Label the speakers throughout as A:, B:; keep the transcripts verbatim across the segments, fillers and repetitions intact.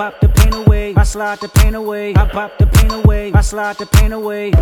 A: pop the pain away, I slide the pain away. I pop the pain away, I slide the pain away.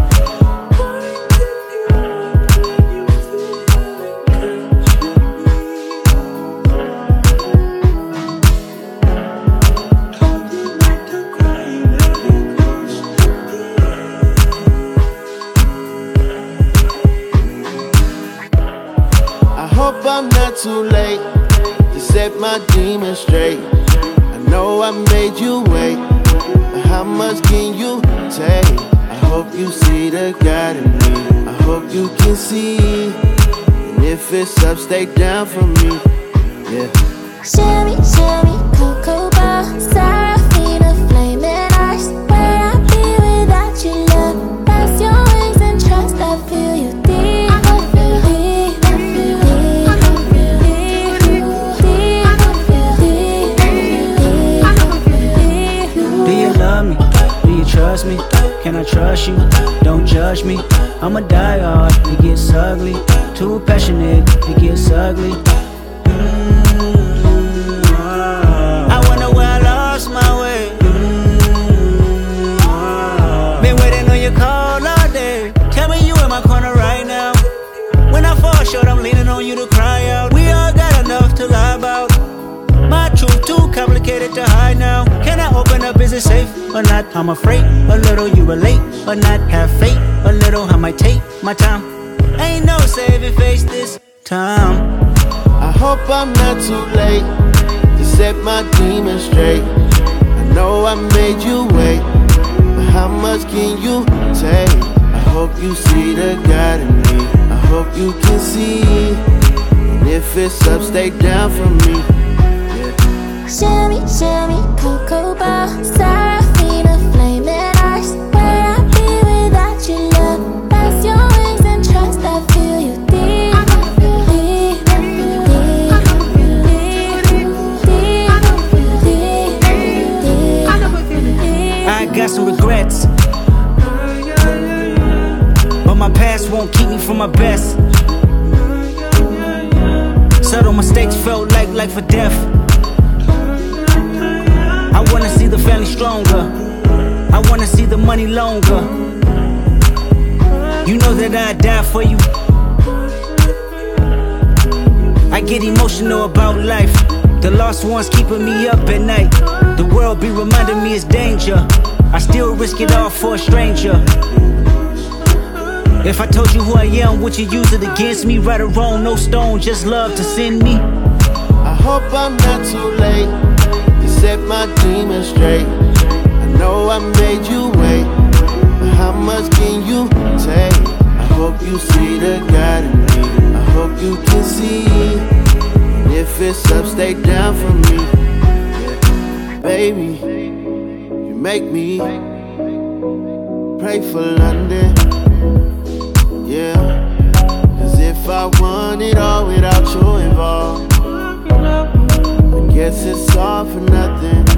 B: I hope I'm not too late to set my demons straight. I know I made you wait, but how much can you take? I hope you see the God in me. I hope you can see, and if it's up, stay down for me. Yeah.
C: Shimmy, shimmy, cocoa bar, Seraphina, flaming eyes. Where I be without you, love? Press your wings and trust. I feel you deep. I feel deep. I feel deep. I feel deep. I feel deep. I feel deep.
A: Do you love me? Do you trust me? Can I trust you? Don't judge me. I'ma die hard, it gets ugly. Too passionate, it gets ugly. I wonder where I lost my way. Been waiting on your call all day. Tell me you in my corner right now. When I fall short, I'm leaning on you to cry out. We all got enough to lie about. My truth too complicated to hide now. Can I open up, is it safe or not? I'm afraid a little you relate or not. Have faith a little, I might take my time. Ain't no saving face this time.
B: I hope I'm not too late to set my demons straight. I know I made you wait, but how much can you take? I hope you see the God in me. I hope you can see, and if it's up, stay down for me. Yeah.
C: Shimmy, shimmy, cocoa bar, Seraphina, flaming eyes. Where I be without you, love? Press your wings and trust. I feel you deep. I feel deep. I feel deep. I feel deep. I feel deep.
A: I got some regrets, but my past won't keep me from my best. Subtle mistakes felt like life or death. I wanna see the family stronger. I wanna see the money longer. You know that I'd die for you. I get emotional about life. The lost ones keeping me up at night. The world be reminding me it's danger. I still risk it all for a stranger. If I told you who I am, would you use it against me? Right or wrong, no stone, just love to send me.
B: I hope I'm not too late to set my demons straight. I know I made you wait, but how much can you take? I hope you see the God in me. I hope you can see, and if it's up, stay down for me. Yeah. Baby, you make me pray for London. Yeah, cause if I want it all without you involved, I guess it's all for nothing.